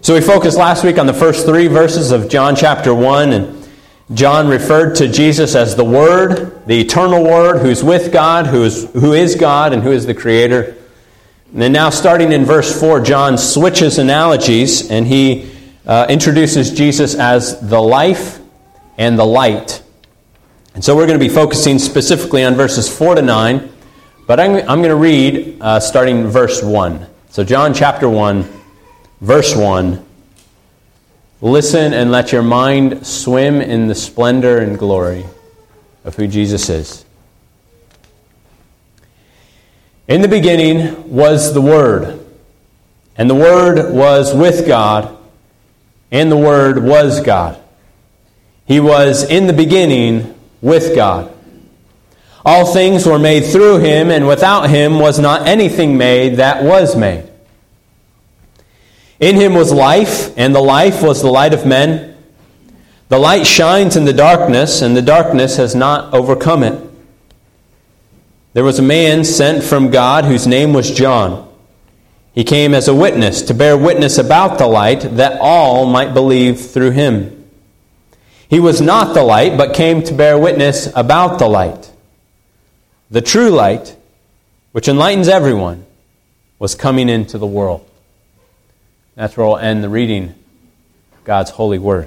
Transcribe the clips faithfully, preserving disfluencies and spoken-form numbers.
So we focused last week on the first three verses of John chapter one, and John referred to Jesus as the Word, the eternal Word, who's with God, who is, who is God, and who is the Creator. And then now starting in verse four, John switches analogies, and he uh, introduces Jesus as the life and the light. And so we're going to be focusing specifically on verses four to nine, but I'm, I'm going to read uh, starting verse one. So John chapter one, verse one. Listen and let your mind swim in the splendor and glory of who Jesus is. In the beginning was the Word, and the Word was with God, and the Word was God. He was in the beginning with God. All things were made through Him, and without Him was not anything made that was made. In Him was life, and the life was the light of men. The light shines in the darkness, and the darkness has not overcome it. There was a man sent from God whose name was John. He came as a witness to bear witness about the light, that all might believe through him. He was not the light, but came to bear witness about the light. The true light, which enlightens everyone, was coming into the world. That's where we'll end the reading of God's holy word.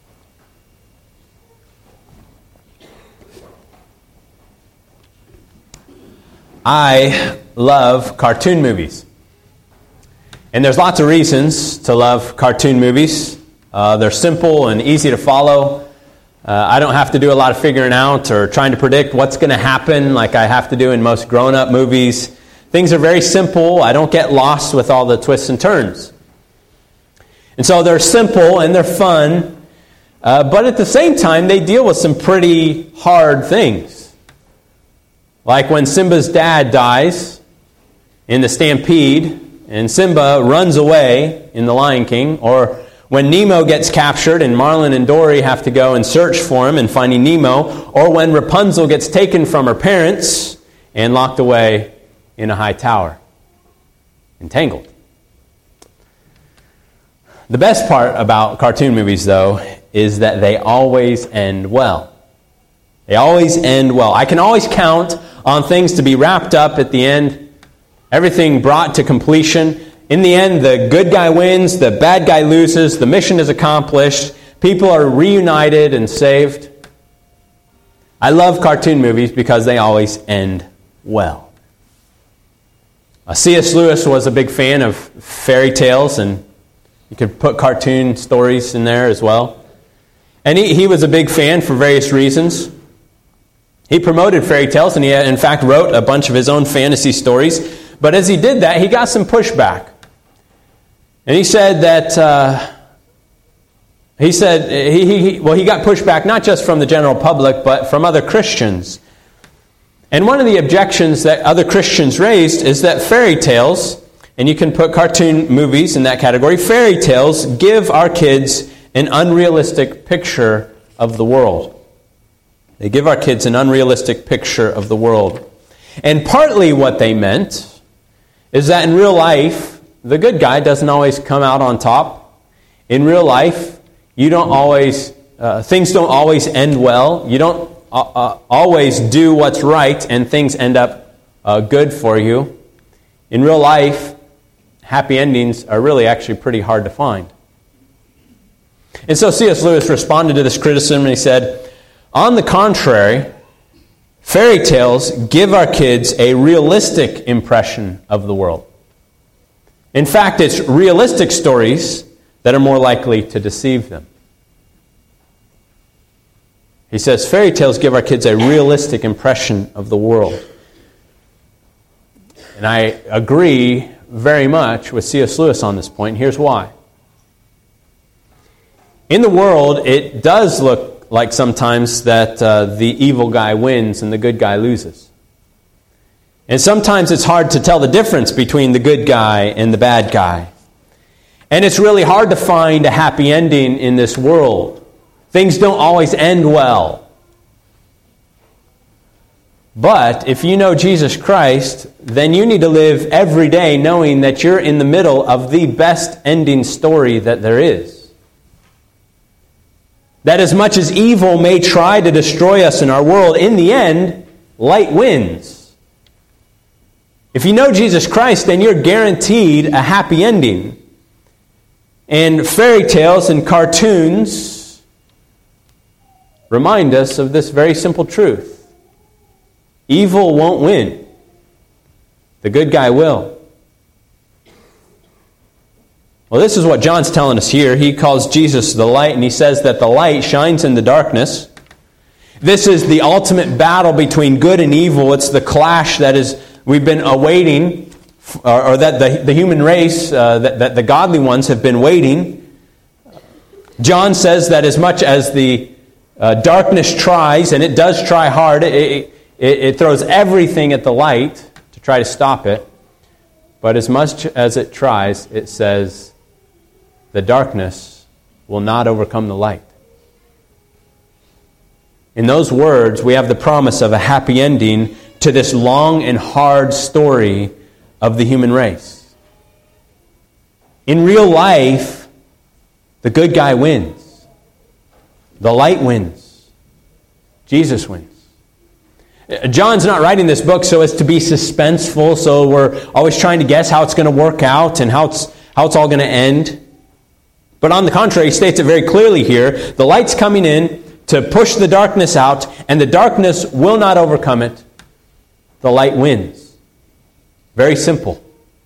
I love cartoon movies. And there's lots of reasons to love cartoon movies. Uh, they're simple and easy to follow. Uh, I don't have to do a lot of figuring out or trying to predict what's going to happen like I have to do in most grown-up movies. Things are very simple. I don't get lost with all the twists and turns. And so they're simple and they're fun, uh, but at the same time, they deal with some pretty hard things. Like when Simba's dad dies in the stampede, and Simba runs away in The Lion King, or when Nemo gets captured and Marlin and Dory have to go and search for him and finding Nemo, or when Rapunzel gets taken from her parents and locked away in a high tower, entangled. The best part about cartoon movies, though, is that they always end well. They always end well. I can always count on things to be wrapped up at the end, everything brought to completion. In the end, the good guy wins, the bad guy loses, the mission is accomplished, people are reunited and saved. I love cartoon movies because they always end well. Uh, C S Lewis was a big fan of fairy tales, and you could put cartoon stories in there as well. And he, he was a big fan for various reasons. He promoted fairy tales, and he, in fact, wrote a bunch of his own fantasy stories. But as he did that, he got some pushback. And he said that, uh, he said, he, he, well, he got pushback not just from the general public, but from other Christians. And one of the objections that other Christians raised is that fairy tales, and you can put cartoon movies in that category, fairy tales give our kids an unrealistic picture of the world. They give our kids an unrealistic picture of the world. And partly what they meant is that in real life, the good guy doesn't always come out on top. In real life, you don't always, uh, things don't always end well. You don't uh, uh, always do what's right and things end up uh, good for you. In real life, happy endings are really actually pretty hard to find. And so C S Lewis responded to this criticism and he said, on the contrary, fairy tales give our kids a realistic impression of the world. In fact, it's realistic stories that are more likely to deceive them. He says fairy tales give our kids a realistic impression of the world. And I agree very much with C S Lewis on this point. Here's why. In the world, it does look like sometimes that uh, the evil guy wins and the good guy loses. And sometimes it's hard to tell the difference between the good guy and the bad guy. And it's really hard to find a happy ending in this world. Things don't always end well. But if you know Jesus Christ, then you need to live every day knowing that you're in the middle of the best ending story that there is. That as much as evil may try to destroy us in our world, in the end, light wins. If you know Jesus Christ, then you're guaranteed a happy ending. And fairy tales and cartoons remind us of this very simple truth. Evil won't win. The good guy will. Well, this is what John's telling us here. He calls Jesus the light, and he says that the light shines in the darkness. This is the ultimate battle between good and evil. It's the clash that is we've been awaiting, or, or that the, the human race, uh, that, that the godly ones have been waiting. John says that as much as the uh, darkness tries, and it does try hard, it, it, it throws everything at the light to try to stop it. But as much as it tries, it says, the darkness will not overcome the light. In those words, we have the promise of a happy ending to this long and hard story of the human race. In real life, the good guy wins. The light wins. Jesus wins. John's not writing this book so as to be suspenseful, so we're always trying to guess how it's going to work out and how it's, how it's all going to end. But on the contrary, he states it very clearly here. The light's coming in to push the darkness out, and the darkness will not overcome it. The light wins. Very simple.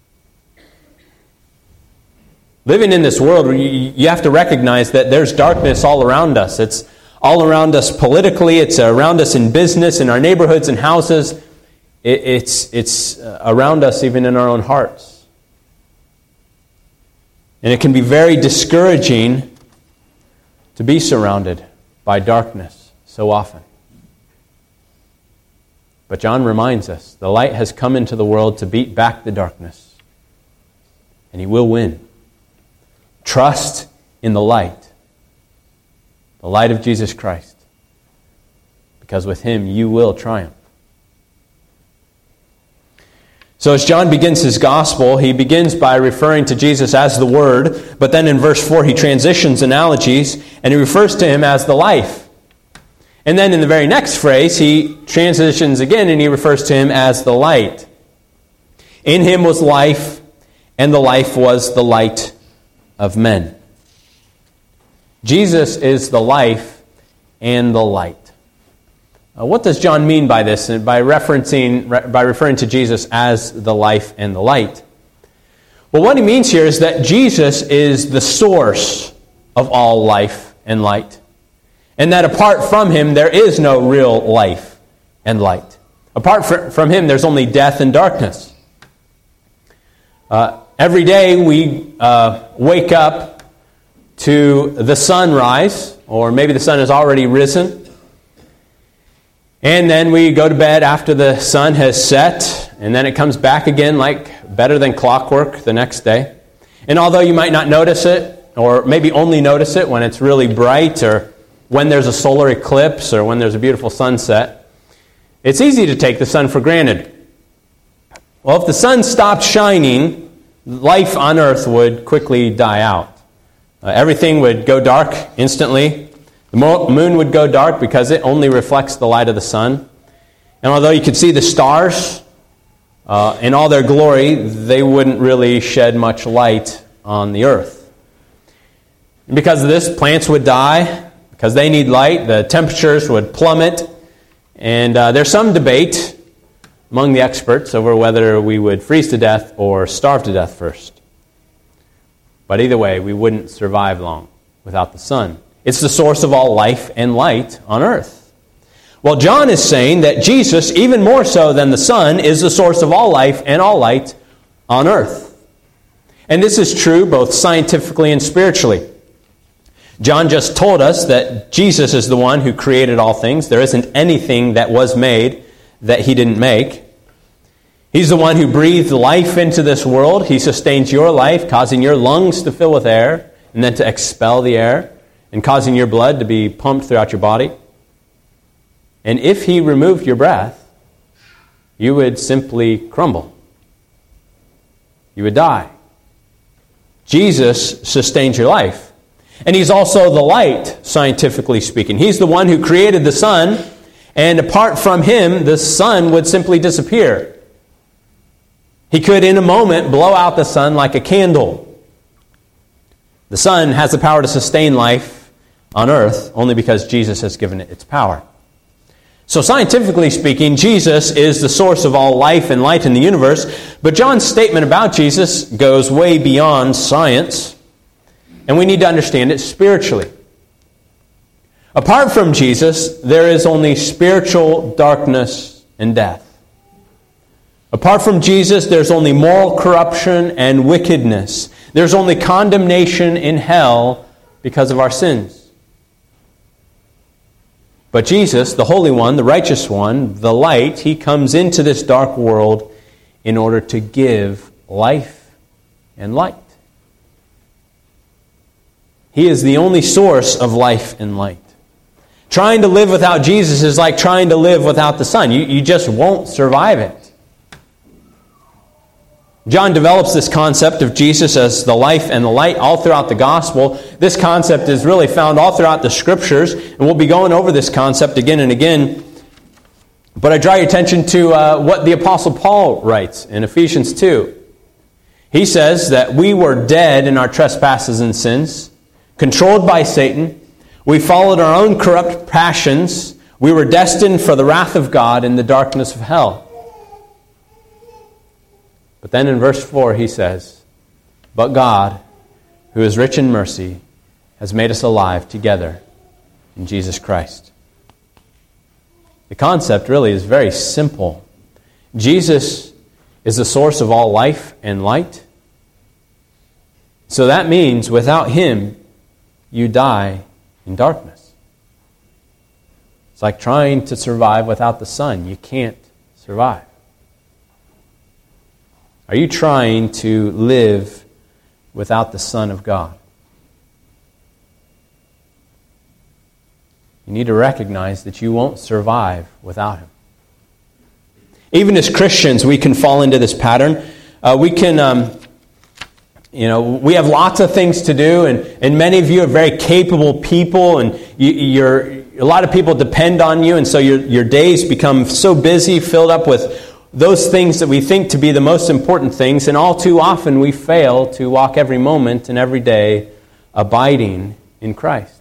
Living in this world, you have to recognize that there's darkness all around us. It's all around us politically. It's around us in business, in our neighborhoods and houses. It's, it's around us even in our own hearts. And it can be very discouraging to be surrounded by darkness so often. But John reminds us, the light has come into the world to beat back the darkness. And he will win. Trust in the light. The light of Jesus Christ. Because with him you will triumph. So as John begins his gospel, he begins by referring to Jesus as the Word, but then in verse four he transitions analogies and he refers to him as the life. And then in the very next phrase he transitions again and he refers to him as the light. In him was life, and the life was the light of men. Jesus is the life and the light. Uh, what does John mean by this, and by referencing, re- by referring to Jesus as the life and the light? Well, what he means here is that Jesus is the source of all life and light, and that apart from him there is no real life and light. Apart fr- from him there's only death and darkness. Uh, every day we uh, wake up to the sunrise, or maybe the sun has already risen. And then we go to bed after the sun has set, and then it comes back again like better than clockwork the next day. And although you might not notice it, or maybe only notice it when it's really bright, or when there's a solar eclipse, or when there's a beautiful sunset, it's easy to take the sun for granted. Well, if the sun stopped shining, life on earth would quickly die out. Uh, everything would go dark instantly. The moon would go dark because it only reflects the light of the sun. And although you could see the stars uh, in all their glory, they wouldn't really shed much light on the earth. And because of this, plants would die. Because they need light, the temperatures would plummet. And uh, there's some debate among the experts over whether we would freeze to death or starve to death first. But either way, we wouldn't survive long without the sun. It's the source of all life and light on earth. Well, John is saying that Jesus, even more so than the sun, is the source of all life and all light on earth. And this is true both scientifically and spiritually. John just told us that Jesus is the one who created all things. There isn't anything that was made that he didn't make. He's the one who breathed life into this world. He sustains your life, causing your lungs to fill with air and then to expel the air, and causing your blood to be pumped throughout your body. And if he removed your breath, you would simply crumble. You would die. Jesus sustains your life. And He's also the light, scientifically speaking. He's the one who created the sun, and apart from Him, the sun would simply disappear. He could, in a moment, blow out the sun like a candle. The sun has the power to sustain life on earth only because Jesus has given it its power. So scientifically speaking, Jesus is the source of all life and light in the universe, but John's statement about Jesus goes way beyond science, and we need to understand it spiritually. Apart from Jesus, there is only spiritual darkness and death. Apart from Jesus, there's only moral corruption and wickedness. There's only condemnation in hell because of our sins. But Jesus, the Holy One, the Righteous One, the light, He comes into this dark world in order to give life and light. He is the only source of life and light. Trying to live without Jesus is like trying to live without the sun. You, you just won't survive it. John develops this concept of Jesus as the life and the light all throughout the gospel. This concept is really found all throughout the Scriptures, and we'll be going over this concept again and again. But I draw your attention to uh, what the Apostle Paul writes in Ephesians two. He says that we were dead in our trespasses and sins, controlled by Satan. We followed our own corrupt passions. We were destined for the wrath of God in the darkness of hell. But then in verse four he says, "But God, who is rich in mercy, has made us alive together in Jesus Christ." The concept really is very simple. Jesus is the source of all life and light. So that means without Him, you die in darkness. It's like trying to survive without the sun. You can't survive. Are you trying to live without the Son of God? You need to recognize that you won't survive without Him. Even as Christians, we can fall into this pattern. Uh, we can, um, you know, we have lots of things to do, and, and many of you are very capable people, and you, you're a lot of people depend on you, and so your your days become so busy, filled up with those things that we think to be the most important things, and all too often we fail to walk every moment and every day abiding in Christ.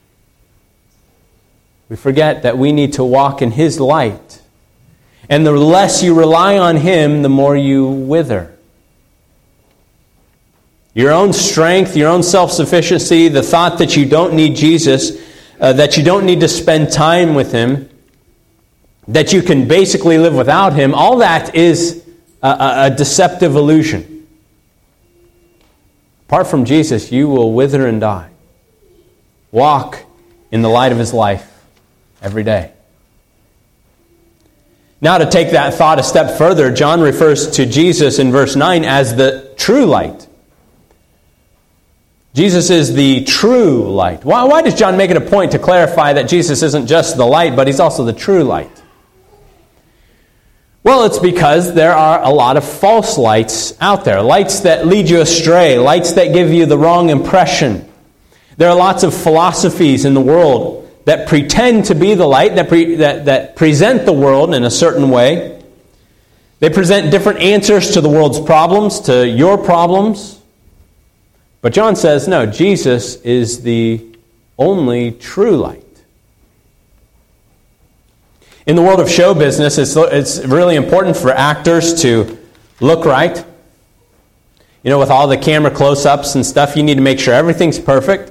We forget that we need to walk in His light. And the less you rely on Him, the more you wither. Your own strength, your own self-sufficiency, the thought that you don't need Jesus, uh, that you don't need to spend time with Him, that you can basically live without Him, all that is a, a deceptive illusion. Apart from Jesus, you will wither and die. Walk in the light of His life every day. Now, to take that thought a step further, John refers to Jesus in verse nine as the true light. Jesus is the true light. Why, why does John make it a point to clarify that Jesus isn't just the light, but He's also the true light? Well, it's because there are a lot of false lights out there. Lights that lead you astray. Lights that give you the wrong impression. There are lots of philosophies in the world that pretend to be the light, that, pre- that, that present the world in a certain way. They present different answers to the world's problems, to your problems. But John says, no, Jesus is the only true light. In the world of show business, it's, it's really important for actors to look right. You know, with all the camera close-ups and stuff, you need to make sure everything's perfect.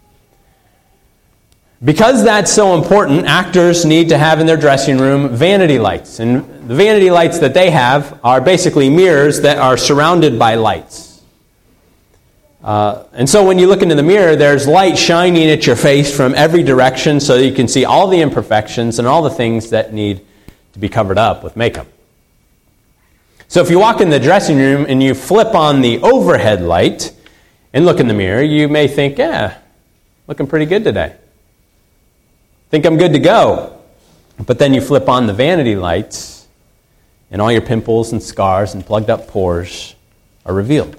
Because that's so important, actors need to have in their dressing room vanity lights. And the vanity lights that they have are basically mirrors that are surrounded by lights. Uh, and so when you look into the mirror, there's light shining at your face from every direction so that you can see all the imperfections and all the things that need to be covered up with makeup. So if you walk in the dressing room and you flip on the overhead light and look in the mirror, you may think, yeah, looking pretty good today. Think I'm good to go. But then you flip on the vanity lights and all your pimples and scars and plugged up pores are revealed.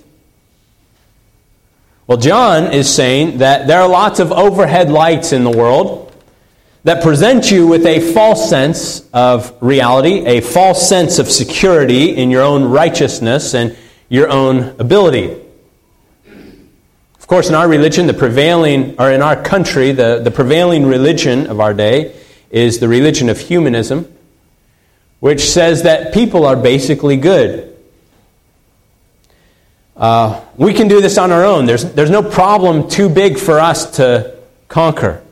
Well, John is saying that there are lots of overhead lights in the world that present you with a false sense of reality, a false sense of security in your own righteousness and your own ability. Of course, in our religion, the prevailing, or in our country, the, the prevailing religion of our day is the religion of humanism, which says that people are basically good. Uh, we can do this on our own. There's, there's no problem too big for us to conquer.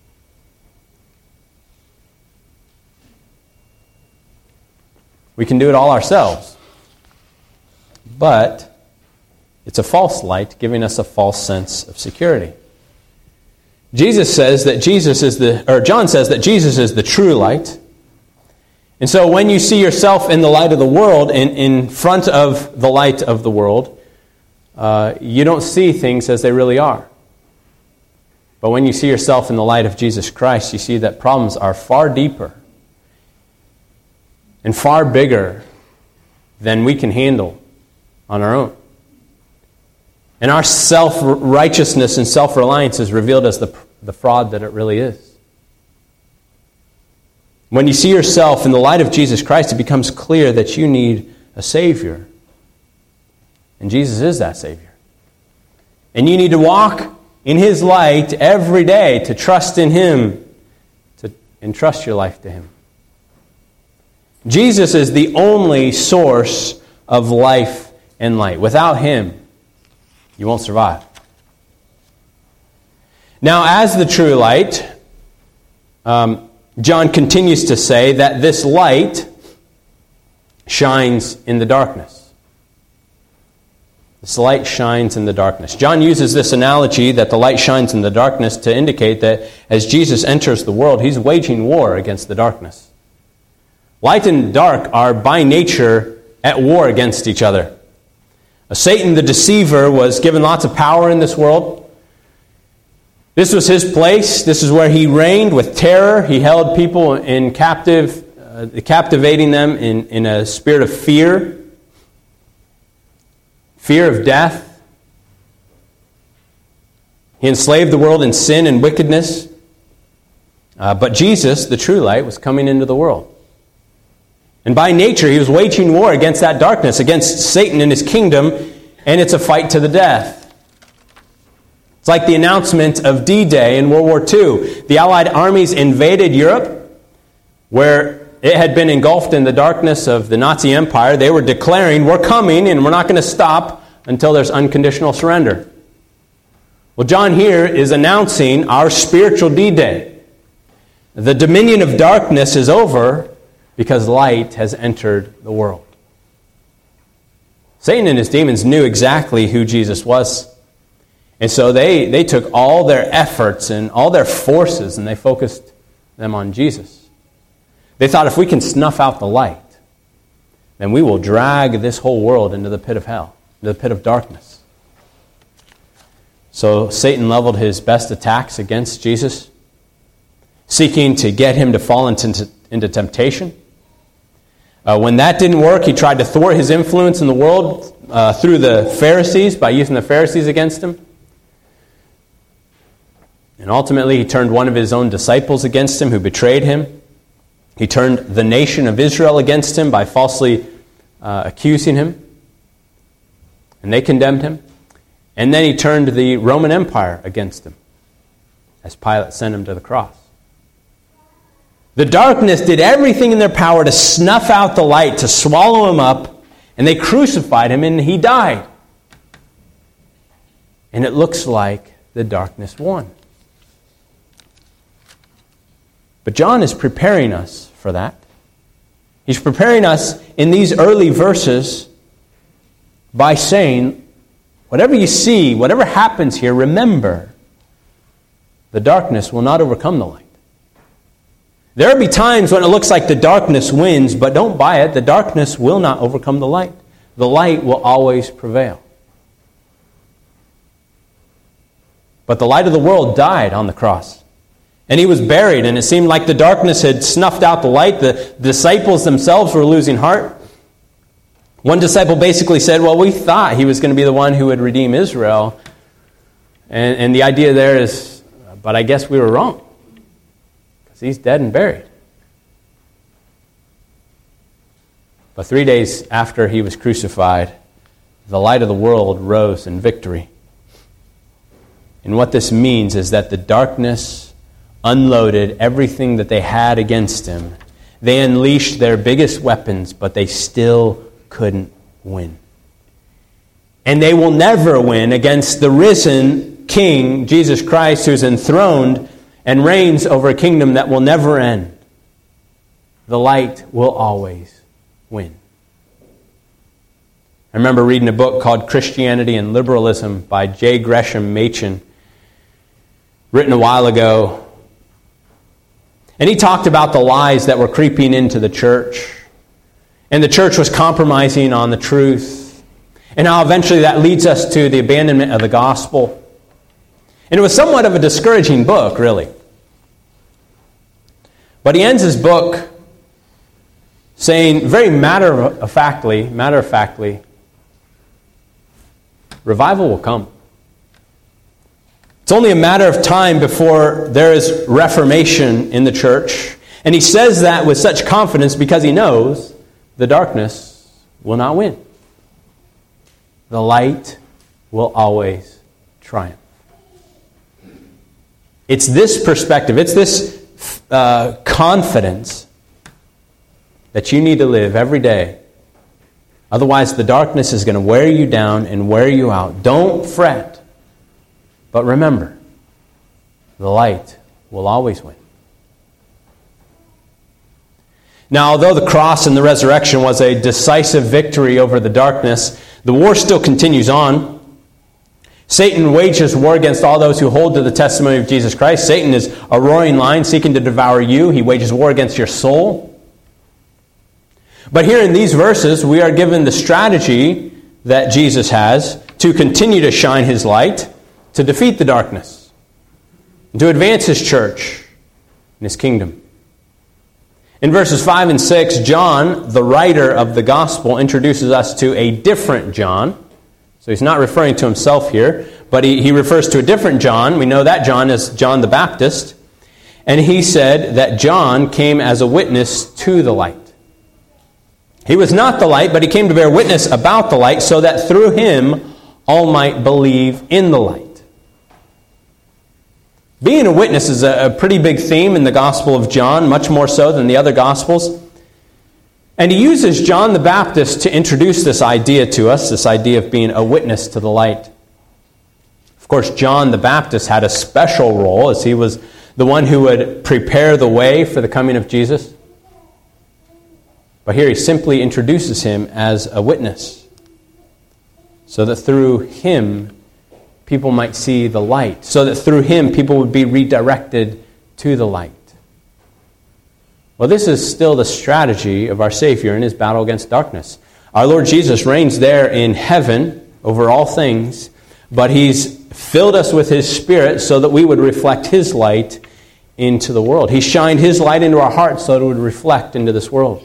We can do it all ourselves. But it's a false light giving us a false sense of security. Jesus says that Jesus is the, or John says that Jesus is the true light. And so when you see yourself in the light of the world, in, in front of the light of the world, uh, you don't see things as they really are. But when you see yourself in the light of Jesus Christ, you see that problems are far deeper and far bigger than we can handle on our own. And our self-righteousness and self-reliance is revealed as the, the fraud that it really is. When you see yourself in the light of Jesus Christ, it becomes clear that you need a Savior. And Jesus is that Savior. And you need to walk in His light every day, to trust in Him, to entrust your life to Him. Jesus is the only source of life and light. Without Him, you won't survive. Now, as the true light, um, John continues to say that this light shines in the darkness. This light shines in the darkness. John uses this analogy that the light shines in the darkness to indicate that as Jesus enters the world, He's waging war against the darkness. Light and dark are by nature at war against each other. Satan the deceiver was given lots of power in this world. This was his place. This is where he reigned with terror. He held people in captive, uh, captivating them in, in a spirit of fear. Fear of death. He enslaved the world in sin and wickedness. Uh, but Jesus, the true light, was coming into the world. And by nature, He was waging war against that darkness, against Satan and his kingdom, and it's a fight to the death. It's like the announcement of D-Day in World War Two. The Allied armies invaded Europe, where it had been engulfed in the darkness of the Nazi Empire. They were declaring, we're coming and we're not going to stop until there's unconditional surrender. Well, John here is announcing our spiritual D-Day. The dominion of darkness is over because light has entered the world. Satan and his demons knew exactly who Jesus was. And so they, they took all their efforts and all their forces and they focused them on Jesus. They thought if we can snuff out the light, then we will drag this whole world into the pit of hell, into the pit of darkness. So Satan leveled his best attacks against Jesus, seeking to get Him to fall into, into temptation. Uh, when that didn't work, he tried to thwart His influence in the world uh, through the Pharisees, by using the Pharisees against Him. And ultimately, he turned one of His own disciples against Him, who betrayed Him. He turned the nation of Israel against Him by falsely uh, accusing Him. And they condemned Him. And then He turned the Roman Empire against Him, as Pilate sent Him to the cross. The darkness did everything in their power to snuff out the light, to swallow Him up, and they crucified Him and He died. And it looks like the darkness won. But John is preparing us for that. He's preparing us in these early verses by saying, whatever you see, whatever happens here, remember, the darkness will not overcome the light. There will be times when it looks like the darkness wins, but don't buy it. The darkness will not overcome the light. The light will always prevail. But the light of the world died on the cross. And He was buried, and it seemed like the darkness had snuffed out the light. The disciples themselves were losing heart. One disciple basically said, well, we thought he was going to be the one who would redeem Israel. And, and the idea there is, but I guess we were wrong. Because he's dead and buried. But three days after he was crucified, the light of the world rose in victory. And what this means is that the darkness unloaded everything that they had against him. They unleashed their biggest weapons, but they still couldn't win. And they will never win against the risen King, Jesus Christ, who's enthroned and reigns over a kingdom that will never end. The light will always win. I remember reading a book called Christianity and Liberalism by J. Gresham Machen, written a while ago. And he talked about the lies that were creeping into the church. And the church was compromising on the truth. And how eventually that leads us to the abandonment of the gospel. And it was somewhat of a discouraging book, really. But he ends his book saying very matter-of-factly, matter-of-factly, revival will come. It's only a matter of time before there is reformation in the church. And he says that with such confidence because he knows the darkness will not win. The light will always triumph. It's this perspective, it's this uh, confidence that you need to live every day. Otherwise, the darkness is going to wear you down and wear you out. Don't fret. But remember, the light will always win. Now, although the cross and the resurrection was a decisive victory over the darkness, the war still continues on. Satan wages war against all those who hold to the testimony of Jesus Christ. Satan is a roaring lion seeking to devour you. He wages war against your soul. But here in these verses, we are given the strategy that Jesus has to continue to shine his light, to defeat the darkness, and to advance his church and his kingdom. In verses five and six, John, the writer of the gospel, introduces us to a different John. So he's not referring to himself here, but he, he refers to a different John. We know that John is John the Baptist. And he said that John came as a witness to the light. He was not the light, but he came to bear witness about the light so that through him all might believe in the light. Being a witness is a, a pretty big theme in the Gospel of John, much more so than the other Gospels. And he uses John the Baptist to introduce this idea to us, this idea of being a witness to the light. Of course, John the Baptist had a special role as he was the one who would prepare the way for the coming of Jesus. But here he simply introduces him as a witness, so that through him people might see the light, so that through him people would be redirected to the light. Well, this is still the strategy of our Savior in his battle against darkness. Our Lord Jesus reigns there in heaven over all things, but he's filled us with his Spirit so that we would reflect his light into the world. He shined his light into our hearts so that it would reflect into this world.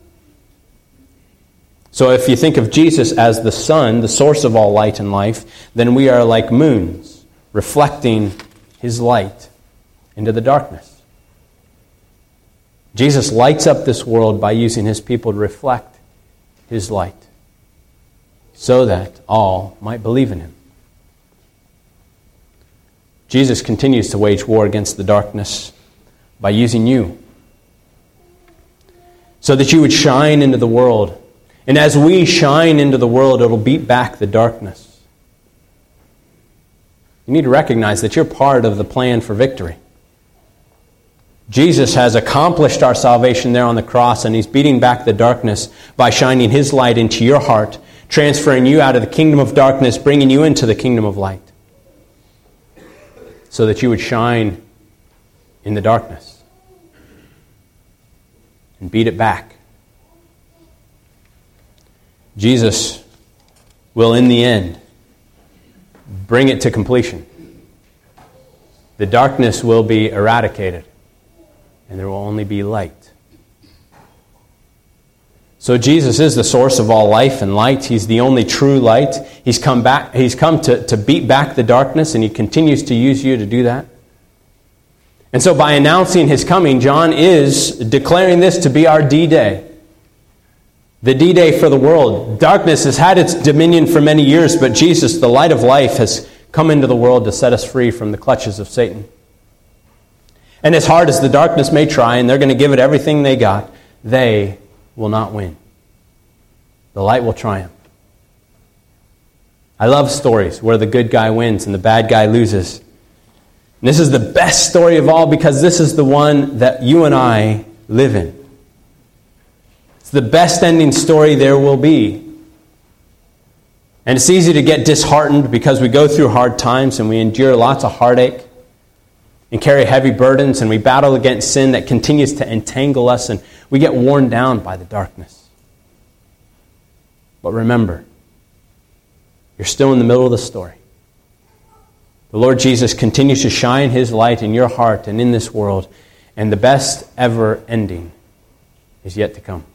So if you think of Jesus as the sun, the source of all light and life, then we are like moons, reflecting his light into the darkness. Jesus lights up this world by using his people to reflect his light, so that all might believe in him. Jesus continues to wage war against the darkness by using you, so that you would shine into the world. And as we shine into the world, it'll beat back the darkness. You need to recognize that you're part of the plan for victory. Jesus has accomplished our salvation there on the cross, and he's beating back the darkness by shining his light into your heart, transferring you out of the kingdom of darkness, bringing you into the kingdom of light, so that you would shine in the darkness and beat it back. Jesus will, in the end, bring it to completion. The darkness will be eradicated, and there will only be light. So Jesus is the source of all life and light. He's the only true light. He's come back. He's come to, to beat back the darkness, and he continues to use you to do that. And so by announcing his coming, John is declaring this to be our D-Day. The D-Day for the world. Darkness has had its dominion for many years, but Jesus, the light of life, has come into the world to set us free from the clutches of Satan. And as hard as the darkness may try, and they're going to give it everything they got, they will not win. The light will triumph. I love stories where the good guy wins and the bad guy loses. And this is the best story of all because this is the one that you and I live in. It's the best ending story there will be. And it's easy to get disheartened because we go through hard times and we endure lots of heartache and carry heavy burdens, and we battle against sin that continues to entangle us, and we get worn down by the darkness. But remember, you're still in the middle of the story. The Lord Jesus continues to shine his light in your heart and in this world, and the best ever ending is yet to come.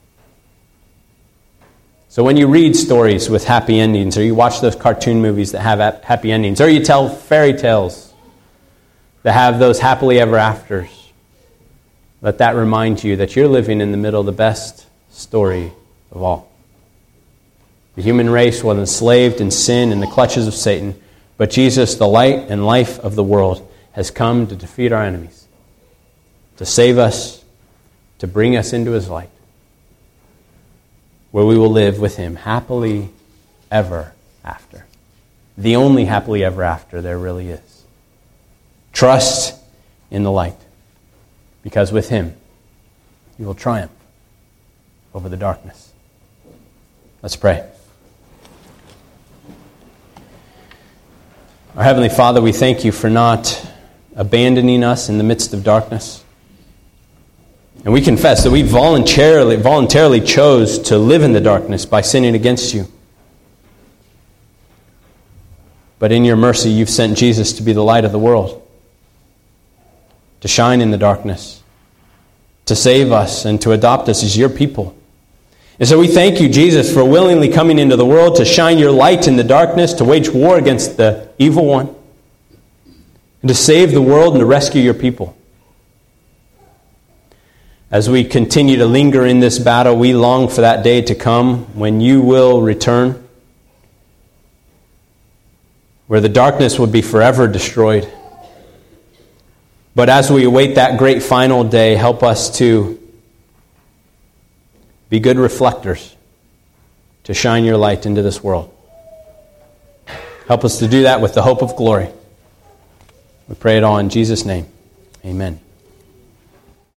So when you read stories with happy endings, or you watch those cartoon movies that have happy endings, or you tell fairy tales that have those happily ever afters, let that remind you that you're living in the middle of the best story of all. The human race was enslaved in sin in the clutches of Satan, but Jesus, the light and life of the world, has come to defeat our enemies, to save us, to bring us into his light, where we will live with him happily ever after. The only happily ever after there really is. Trust in the light, because with him you will triumph over the darkness. Let's pray. Our Heavenly Father, we thank you for not abandoning us in the midst of darkness. And we confess that we voluntarily, voluntarily chose to live in the darkness by sinning against you. But in your mercy, you've sent Jesus to be the light of the world, to shine in the darkness, to save us and to adopt us as your people. And so we thank you, Jesus, for willingly coming into the world to shine your light in the darkness, to wage war against the evil one, and to save the world and to rescue your people. As we continue to linger in this battle, we long for that day to come when you will return, where the darkness will be forever destroyed. But as we await that great final day, help us to be good reflectors, to shine your light into this world. Help us to do that with the hope of glory. We pray it all in Jesus' name. Amen.